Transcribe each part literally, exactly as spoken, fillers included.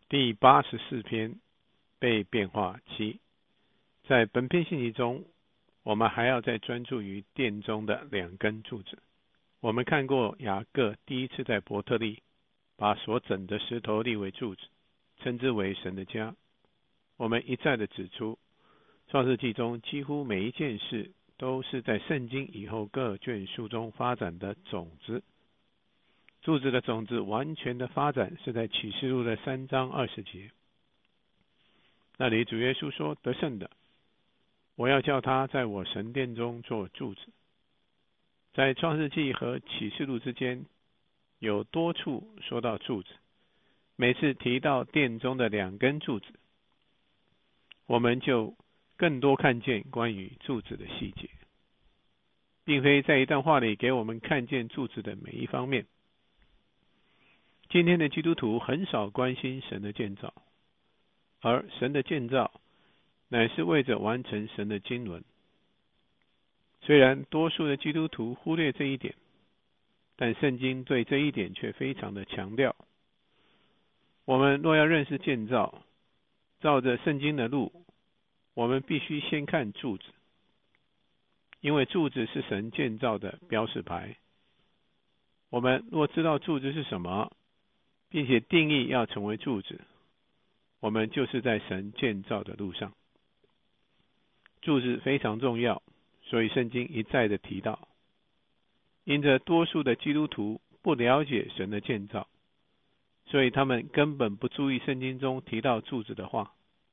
第八十四篇被变化七。在本篇信息中，我们还要再专注于殿中的两根柱子。我们看过雅各第一次在伯特利把所整的石头立为柱子，称之为神的家。我们一再的指出，创世纪中几乎每一件事都是在圣经以后各卷书中发展的种子。柱子的种子完全的发展是在启示录的三章二十节，那里主耶稣说，得胜的，我要叫他在我神殿中做柱子。在创世纪和启示录之间有多处说到柱子，每次提到殿中的两根柱子，我们就更多看见关于柱子的细节，并非在一段话里给我们看见柱子的每一方面。今天的基督徒很少关心神的建造，而神的建造乃是为着完成神的经纶。虽然多数的基督徒忽略这一点，但圣经对这一点却非常的强调。我们若要认识建造，照着圣经的路，我们必须先看柱子，因为柱子是神建造的标示牌。我们若知道柱子是什么，并且定义要成为柱子，我们就是在神建造的路上。柱子非常重要，所以圣经一再的提到。因着多数的基督徒不了解神的建造，所以他们根本不注意圣经中提到柱子的话。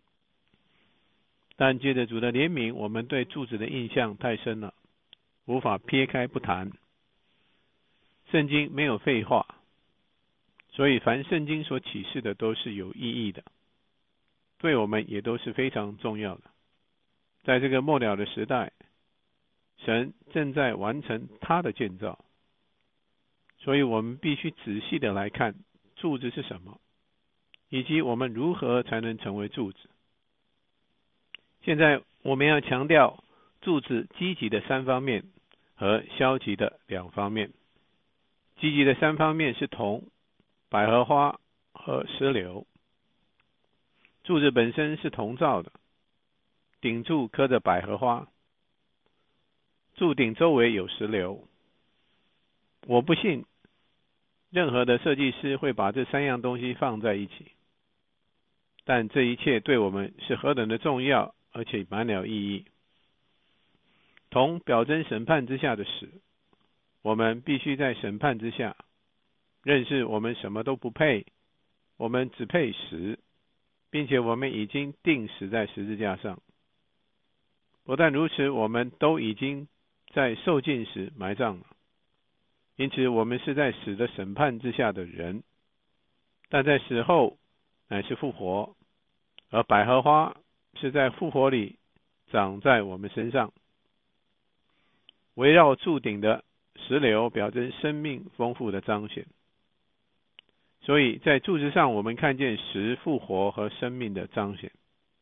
但借着主的怜悯，我们对柱子的印象太深了，无法撇开不谈。圣经没有废话，所以凡圣经所启示的都是有意义的，对我们也都是非常重要的。在这个末了的时代，神正在完成他的建造，所以我们必须仔细的来看柱子是什么，以及我们如何才能成为柱子。现在我们要强调柱子积极的三方面和消极的两方面。积极的三方面是铜、百合花和石榴。柱子本身是铜造的，顶柱刻着百合花，柱顶周围有石榴。我不信任何的设计师会把这三样东西放在一起，但这一切对我们是何等的重要，而且满了意义。铜表征审判之下的死，我们必须在审判之下认识我们什么都不配，我们只配死，并且我们已经钉死在十字架上。不但如此，我们都已经在受尽时埋葬了，因此我们是在死的审判之下的人，但在死后乃是复活，而百合花是在复活里长在我们身上。围绕柱顶的石榴表征生命丰富的彰显，所以在柱子上我们看见死、复活和生命的彰显。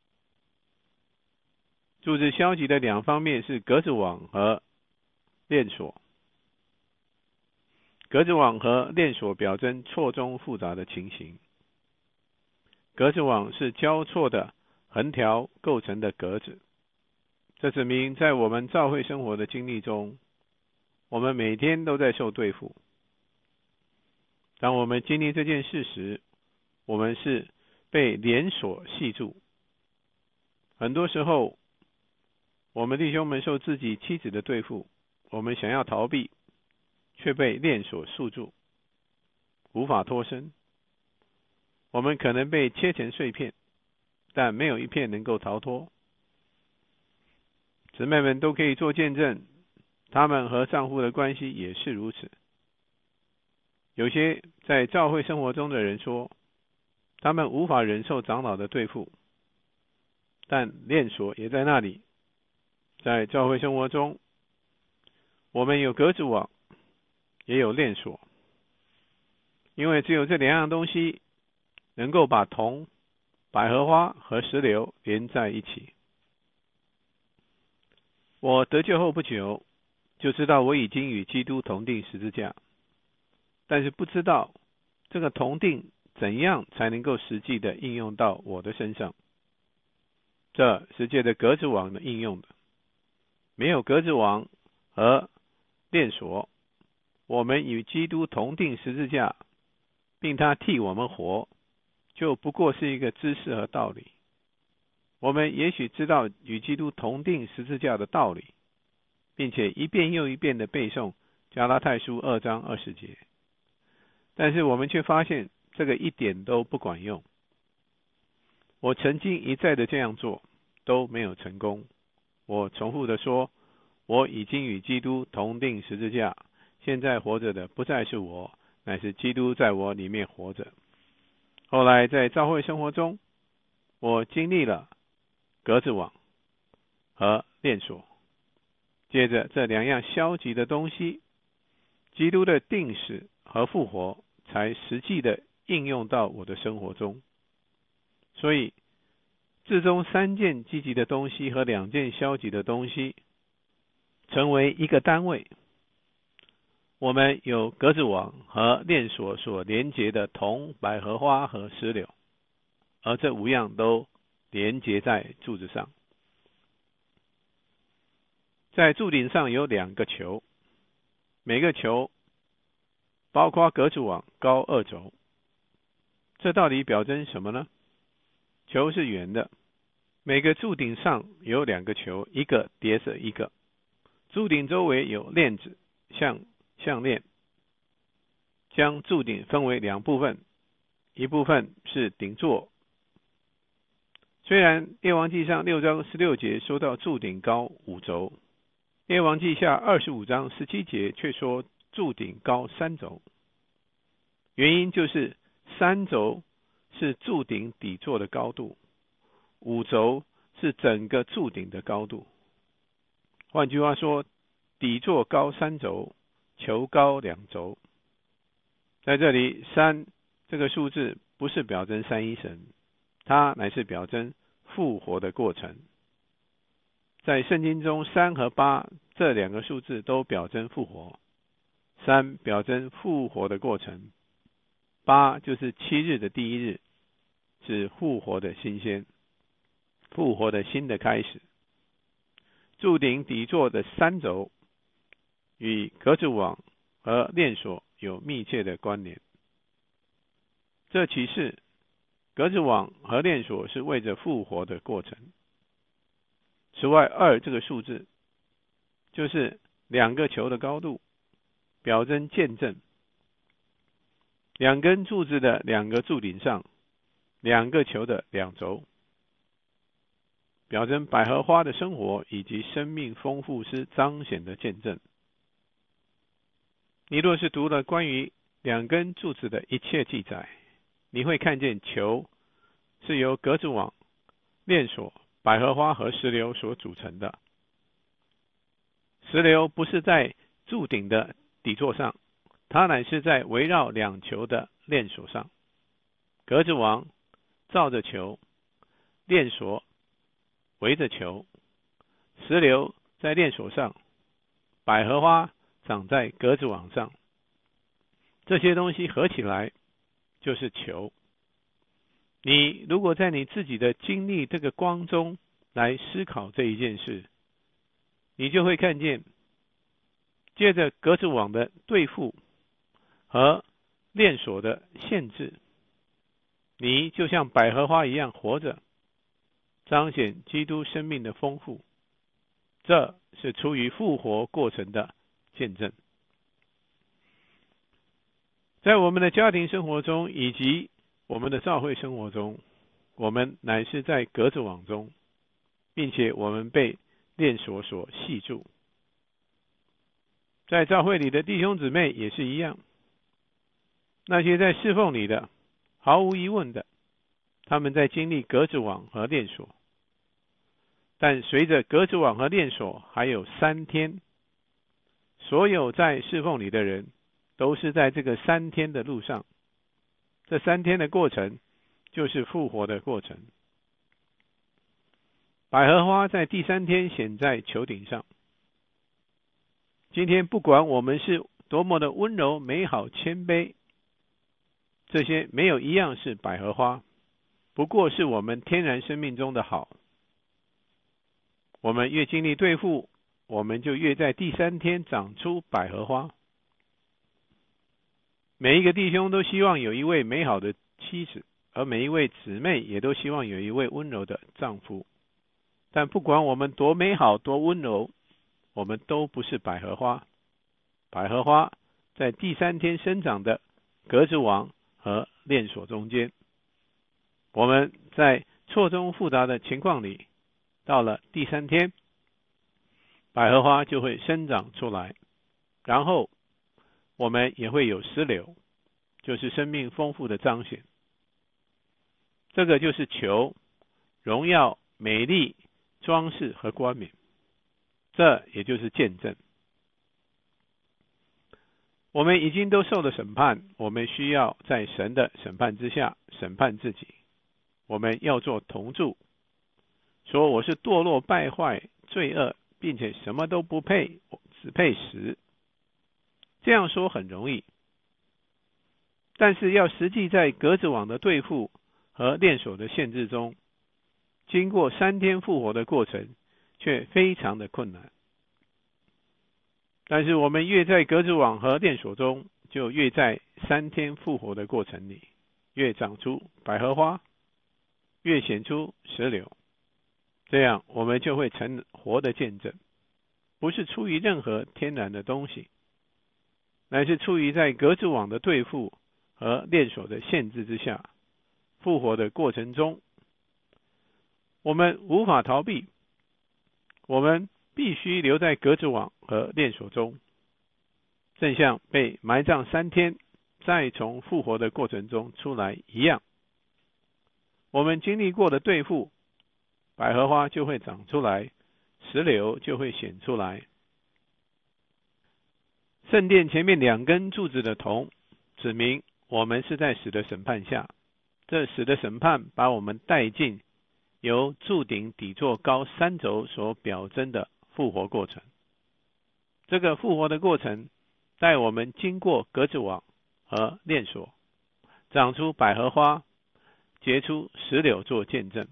柱子消极的两方面是格子网和链锁。格子网和链锁表征错综复杂的情形。格子网是交错的横条构成的格子，这指明在我们教会生活的经历中，我们每天都在受对付。当我们经历这件事时，我们是被连锁系住。很多时候，我们弟兄们受自己妻子的对付，我们想要逃避，却被链锁束住，无法脱身。我们可能被切成碎片，但没有一片能够逃脱。姊妹们都可以做见证，他们和丈夫的关系也是如此。有些在教会生活中的人说，他们无法忍受长老的对付，但链锁也在那里。在教会生活中，我们有格子网，也有链锁，因为只有这两样东西能够把铜、百合花和石榴连在一起。我得救后不久，就知道我已经与基督同定十字架，但是不知道这个同定怎样才能够实际的应用到我的身上？这是借着格子网的应用的。没有格子网和链锁，我们与基督同定十字架，并他替我们活，就不过是一个知识和道理。我们也许知道与基督同定十字架的道理，并且一遍又一遍的背诵加拉太书二章二十节，但是我们却发现这个一点都不管用。我曾经一再的这样做，都没有成功。我重复的说，我已经与基督同定十字架，现在活着的不再是我，乃是基督在我里面活着。后来在教会生活中，我经历了格子网和链锁，接着这两样消极的东西，基督的定死和复活才实际的应用到我的生活中。所以至中三件积极的东西和两件消极的东西成为一个单位。我们有格子网和链锁所连接的铜、百合花和石榴，而这五样都连接在柱子上。在柱顶上有两个球，每个球包括格子网高二轴。这到底表征什么呢？球是圆的，每个柱顶上有两个球，一个叠着一个。柱顶周围有链子，像项链，将柱顶分为两部分，一部分是顶座。虽然列王记上六章十六节说到柱顶高五轴，列王记下二十五章十七节却说柱顶高三轴。原因就是三轴是柱顶底座的高度，五轴是整个柱顶的高度。换句话说，底座高三轴，球高两轴。在这里，三这个数字不是表征三一神，它乃是表征复活的过程。在圣经中，三和八这两个数字都表征复活。三表征复活的过程，八就是七日的第一日，是复活的新鲜，复活的新的开始。柱顶底座的三轴与格子网和链锁有密切的关联。这启示格子网和链锁是为着复活的过程。此外，二这个数字就是两个球的高度，表征见证。两根柱子的两个柱顶上，两个球的两轴，表征百合花的生活以及生命丰富是彰显的见证。你若是读了关于两根柱子的一切记载，你会看见球是由格子网、链锁、百合花和石榴所组成的。石榴不是在柱顶的底座上，它乃是在围绕两球的链锁上。格子网罩着球，链锁围着球，石榴在链锁上，百合花长在格子网上。这些东西合起来就是球。你如果在你自己的经历这个光中来思考这一件事，你就会看见，借着格子网的对付和链锁的限制，你就像百合花一样活着，彰显基督生命的丰富。这是出于复活过程的见证。在我们的家庭生活中以及我们的教会生活中，我们乃是在格子网中，并且我们被链锁所系住。在教会里的弟兄姊妹也是一样，那些在侍奉里的，毫无疑问的，他们在经历格子网和链锁。但随着格子网和链锁还有三天，所有在侍奉里的人都是在这个三天的路上。这三天的过程就是复活的过程。百合花在第三天显在球顶上。今天不管我们是多么的温柔、美好、谦卑， 这些没有一样是百合花，不过是我们天然生命中的好。我们越经历对付，我们就越在第三天长出百合花。每一个弟兄都希望有一位美好的妻子，而每一位姊妹也都希望有一位温柔的丈夫。但不管我们多美好多温柔，我们都不是百合花。百合花在第三天生长的格子网和链锁中间。我们在错综复杂的情况里，到了第三天，百合花就会生长出来，然后我们也会有石榴，就是生命丰富的彰显。这个就是球、荣耀、美丽、装饰和冠冕，这也就是见证。我们已经都受了审判，我们需要在神的审判之下审判自己。我们要做铜柱，说我是堕落败坏罪恶，并且什么都不配，只配死。这样说很容易，但是要实际在格子网的对付和链锁的限制中，经过三天复活的过程，却非常的困难。但是我们越在格子网和链锁中，就越在三天复活的过程里，越长出百合花，越显出石榴。这样我们就会成活的见证，不是出于任何天然的东西，乃是出于在格子网的对付和链锁的限制之下，复活的过程中，我们无法逃避，我们必须留在格子网和链锁中，正像被埋葬三天，再从复活的过程中出来一样。我们经历过的对付，百合花就会长出来，石榴就会显出来。圣殿前面两根柱子的铜，指明我们是在死的审判下，这死的审判把我们带进由柱顶底座高三轴所表征的复活过程。这个复活的过程带我们经过格子网和链锁，长出百合花，结出石榴做见证。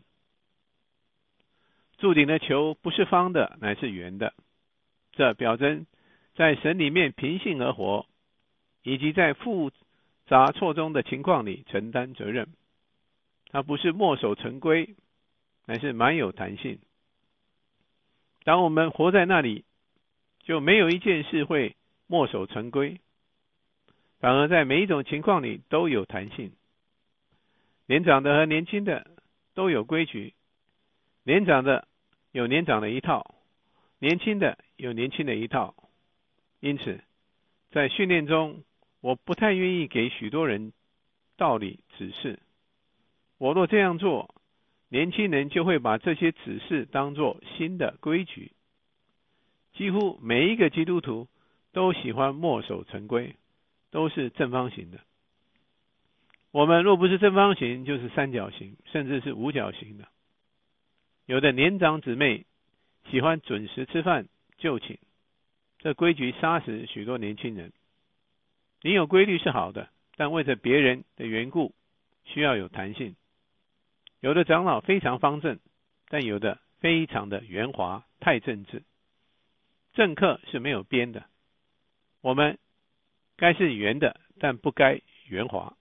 柱顶的球不是方的，乃是圆的，这表征在神里面平信而活，以及在复杂错综的情况里承担责任。它不是墨守成规，乃是蛮有弹性。当我们活在那里，就没有一件事会墨守成规，反而在每一种情况里都有弹性。年长的和年轻的都有规矩，年长的有年长的一套，年轻的有年轻的一套。因此，在训练中，我不太愿意给许多人道理指示。我若这样做，年轻人就会把这些指示当作新的规矩。几乎每一个基督徒都喜欢墨守成规，都是正方形的。我们若不是正方形，就是三角形，甚至是五角形的。有的年长姊妹喜欢准时吃饭就寝，这规矩杀死许多年轻人。你有规律是好的，但为着别人的缘故，需要有弹性。有的长老非常方正，但有的非常的圆滑，太政治。政课是没有边的，我们该是圆的，但不该圆滑。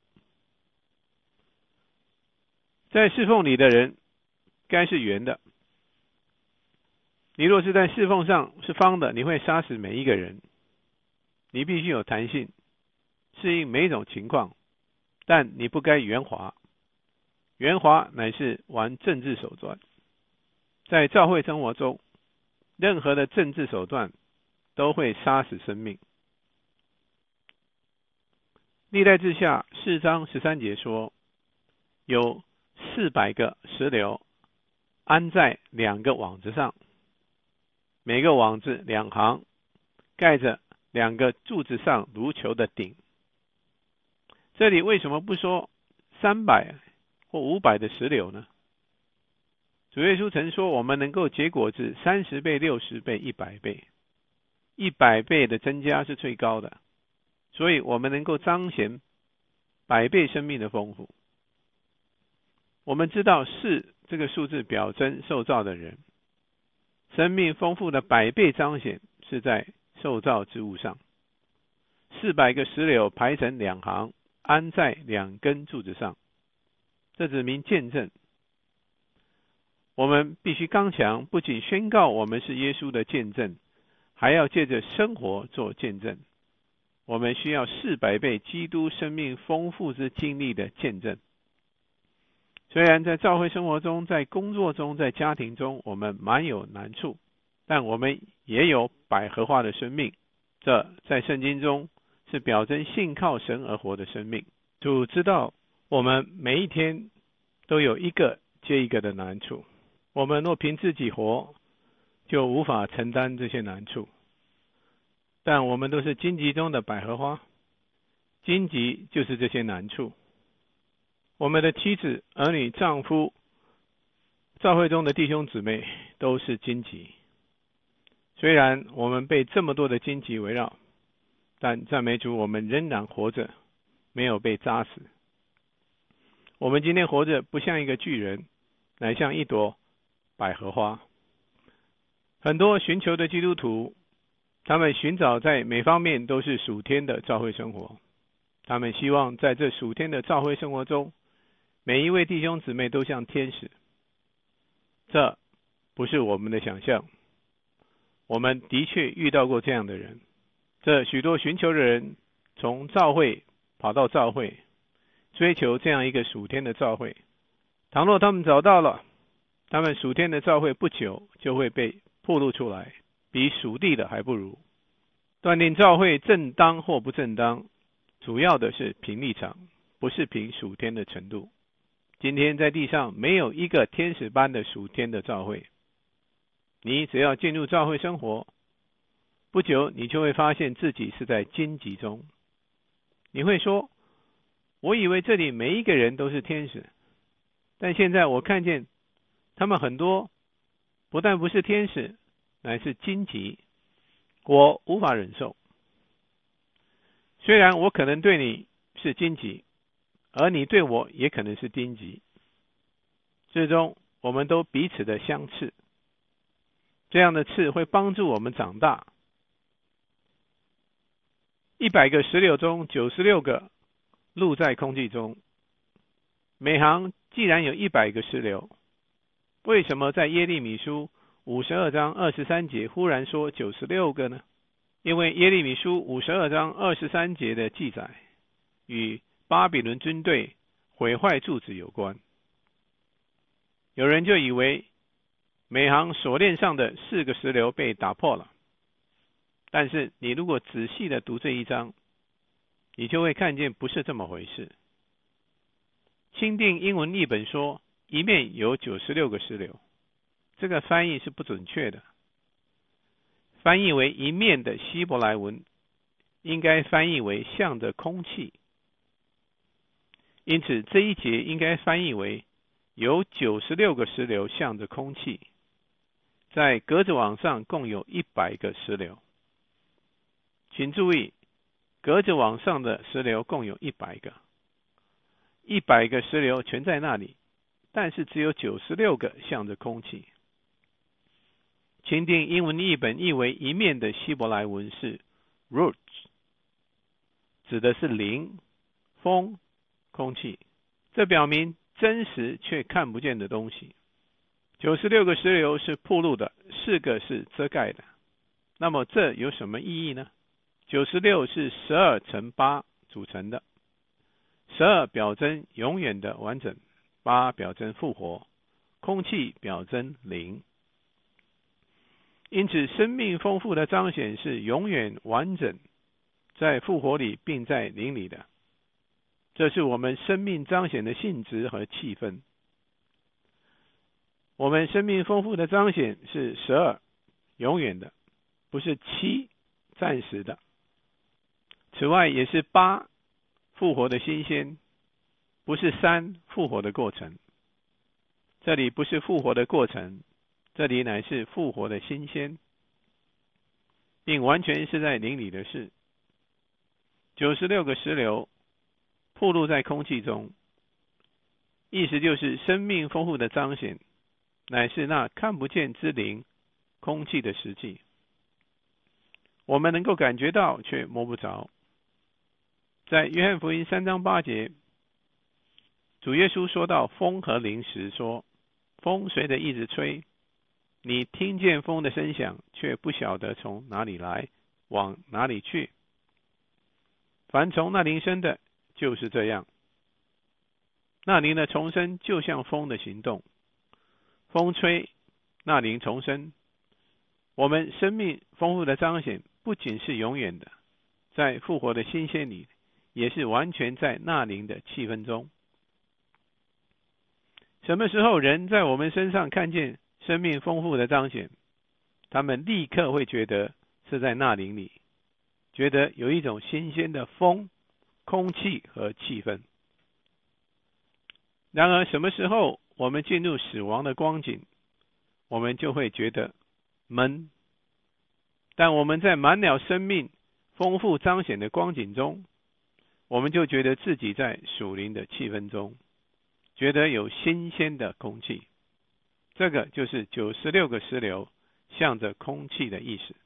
在侍奉里的人该是圆的，你若是在侍奉上是方的，你会杀死每一个人。你必须有弹性，适应每一种情况，但你不该圆滑。圆滑乃是玩政治手段。在教会生活中，任何的政治手段都会杀死生命。历代志下四章十三节说，有四百个石榴安在两个网子上，每个网子两行，盖着两个柱子上如球的顶。这里为什么不说三百或五百的石榴呢？主耶稣曾说，我们能够结果子三十倍、六十倍、一百倍。一百倍的增加是最高的，所以我们能够彰显百倍生命的丰富。我们知道四这个数字表征受造的人，生命丰富的百倍彰显是在受造之物上。四百个石榴排成两行，安在两根柱子上，这指明见证。我们必须刚强，不仅宣告我们是耶稣的见证，还要借着生活做见证。我们需要四百倍基督生命丰富之经历的见证。虽然在教会生活中，在工作中，在家庭中，我们蛮有难处，但我们也有百合花的生命。这在圣经中是表征信靠神而活的生命。主知道我们每一天都有一个接一个的难处，我们若凭自己活，就无法承担这些难处。但我们都是荆棘中的百合花，荆棘就是这些难处。我们的妻子、儿女、丈夫、教会中的弟兄姊妹都是荆棘。虽然我们被这么多的荆棘围绕，但赞美主，我们仍然活着，没有被扎死。我们今天活着不像一个巨人，乃像一朵百合花。很多寻求的基督徒，他们寻找在每方面都是属天的教会生活，他们希望在这属天的教会生活中，每一位弟兄姊妹都像天使。这不是我们的想象，我们的确遇到过这样的人。这许多寻求的人从教会跑到教会，追求这样一个属天的教会。倘若他们找到了，他们属天的教会不久就会被暴露出来，比属地的还不如。断定教会正当或不正当，主要的是凭立场，不是凭属天的程度。今天在地上没有一个天使般的属天的教会，你只要进入教会生活，不久你就会发现自己是在荆棘中。你会说，我以为这里每一个人都是天使，但现在我看见他们很多不但不是天使，乃是荆棘，我无法忍受。虽然我可能对你是荆棘，而你对我也可能是荆棘，最终我们都彼此的相斥。这样的刺会帮助我们长大。一百个石榴中，九十六个露在空气中。每行既然有一百个石榴，为什么在耶利米书五十二章二十三节忽然说九十六个呢？因为耶利米书五十二章二十三节的记载与巴比伦军队毁坏柱子有关。有人就以为每行锁链上的四个石榴被打破了，但是你如果仔细的读这一章，你就会看见不是这么回事。钦定英文译本说一面有九十六个石榴，这个翻译是不准确的。翻译为一面的希伯来文应该翻译为向着空气，因此这一节应该翻译为有九十六个石榴向着空气。在格子网上共有一百个石榴。请注意，格子网上的石榴共有一百个，一百个石榴全在那里，但是只有九十六个向着空气。钦定英文译本译为一面的希伯来文是 roots， 指的是灵、风、空气，这表明真实却看不见的东西。九十六个石榴是暴露的，四个是遮盖的。那么这有什么意义呢？九十六是十二乘八组成的，十二表征永远的完整，八表征复活，空气表征灵。因此生命丰富的彰显是永远完整，在复活里并在灵里的。这是我们生命彰显的性质和气氛。我们生命丰富的彰显是十二，永远的，不是七，暂时的。此外也是八，复活的新鲜，不是三，复活的过程。这里不是复活的过程，这里乃是复活的新鲜，并完全是在灵里的事。九十六个石榴暴露在空气中，意思就是生命丰富的彰显，乃是那看不见之灵，空气的实际。我们能够感觉到，却摸不着。在约翰福音三章八节，主耶稣说到风和灵时说，风随着一直吹，你听见风的声响，却不晓得从哪里来，往哪里去。凡从那灵生的，就是这样。那灵的重生就像风的行动，风吹，那灵重生。我们生命丰富的彰显，不仅是永远的，在复活的新鲜里，也是完全在那灵的气氛中。什么时候人在我们身上看见生命丰富的彰显，他们立刻会觉得是在那灵里，觉得有一种新鲜的风、空气和气氛。然而什么时候我们进入死亡的光景，我们就会觉得闷。但我们在满了生命丰富彰显的光景中，我们就觉得自己在属灵的气氛中，觉得有新鲜的空气。这个就是九十六个石榴向着空气的意思，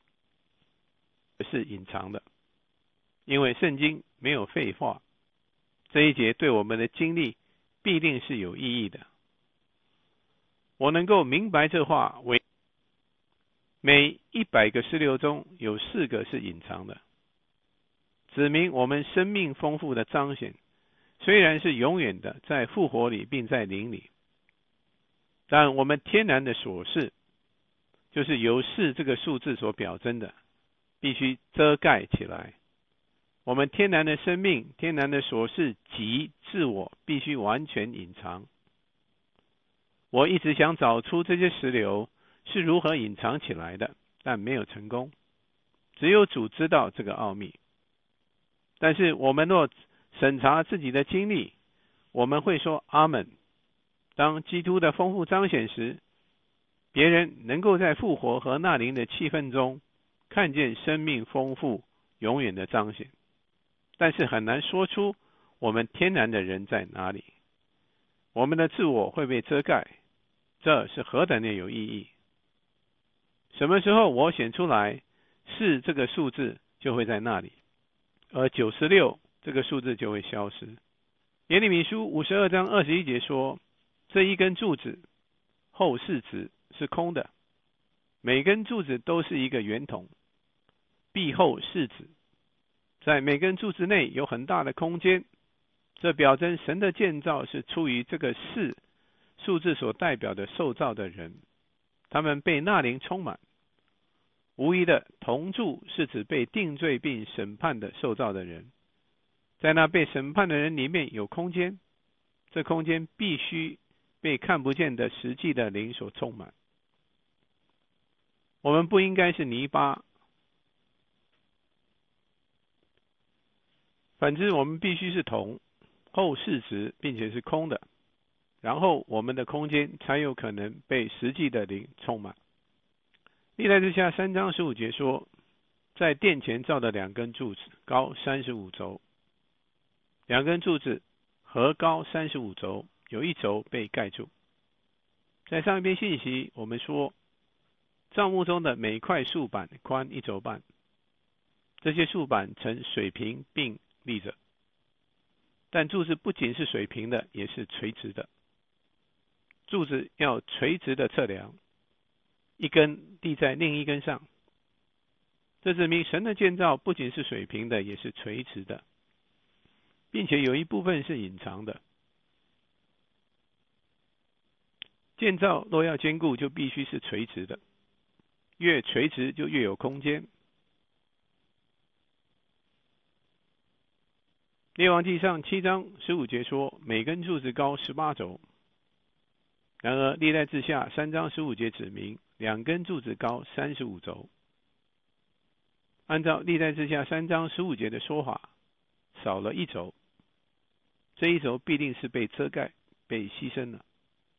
是隐藏的，因为圣经没有废话。这一节对我们的经历必定是有意义的。我能够明白这话为每一百个石榴中有四个是隐藏的，指明我们生命丰富的彰显虽然是永远的，在复活里并在灵里，但我们天然的所是，就是由四这个数字所表征的，必须遮盖起来。我们天然的生命、天然的所是及自我必须完全隐藏。我一直想找出这些石榴是如何隐藏起来的，但没有成功。只有主知道这个奥秘。但是我们若审查自己的经历，我们会说阿们。当基督的丰富彰显时，别人能够在复活和那灵的气氛中看见生命丰富永远的彰显，但是很难说出我们天然的人在哪里。我们的自我会被遮盖，这是何等的有意义。什么时候我显出来，是这个数字就会在那里，而九十六这个数字就会消失。耶利米书五十二章二十一节说，这一根柱子后四指是空的，每根柱子都是一个圆筒，壁后四指，在每根柱子内有很大的空间。这表征神的建造是出于这个四数字所代表的受造的人，他们被那灵充满。无疑的，铜柱是指被定罪并审判的受造的人，在那被审判的人里面有空间，这空间必须被看不见的实际的灵所充满。我们不应该是泥巴，反之我们必须是铜，后四指并且是空的，然后我们的空间才有可能被实际的灵充满。历代志下三章十五节说，在殿前造的两根柱子高三十五肘，两根柱子合高三十五肘，有一肘被盖住。在上一篇信息我们说，帐幕中的每块树板宽一肘半，这些树板呈水平并立着，但柱子不仅是水平的，也是垂直的。柱子要垂直的测量，一根立在另一根上，这指明神的建造不仅是水平的，也是垂直的，并且有一部分是隐藏的。建造若要坚固，就必须是垂直的，越垂直就越有空间。列王纪上七章十五节说，每根柱子高十八肘。然而历代志下三章十五节指明，两根柱子高三十五肘。按照历代志下三章十五节的说法，少了一肘，这一肘必定是被遮盖、被牺牲了。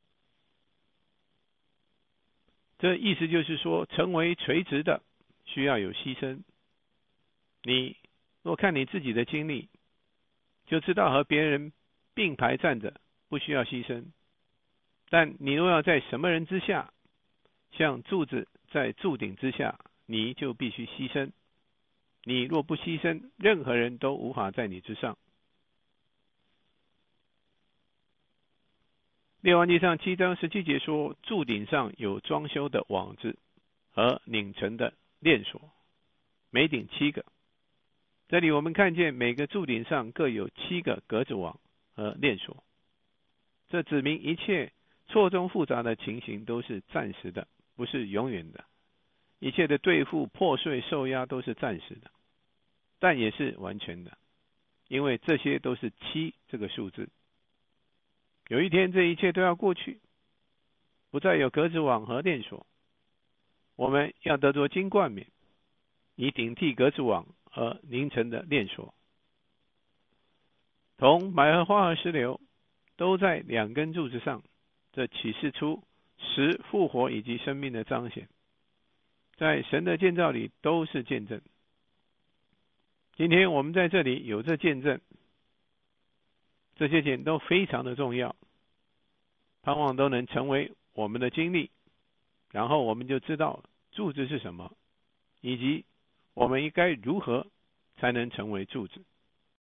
这意思就是说，成为垂直的需要有牺牲。你若看你自己的经历， 就知道和别人并排站着，不需要牺牲。但你若要在什么人之下，像柱子在柱顶之下，你就必须牺牲。你若不牺牲，任何人都无法在你之上。列王纪上七章十七节说，柱顶上有装修的网子和拧成的链锁，每顶七个。这里我们看见每个柱顶上各有七个格子网和链锁，这指明一切错综复杂的情形都是暂时的，不是永远的。一切的对付、破碎、受压都是暂时的，但也是完全的，因为这些都是七这个数字。有一天这一切都要过去，不再有格子网和链锁，我们要得着金冠冕，以顶替格子网和凝成的链锁。铜、白和花和石榴都在两根柱子上，这启示出死、复活以及生命的彰显，在神的建造里都是见证。今天我们在这里有这见证，这些点都非常的重要，盼望都能成为我们的经历，然后我们就知道柱子是什么，以及我们应该如何才能成为柱子。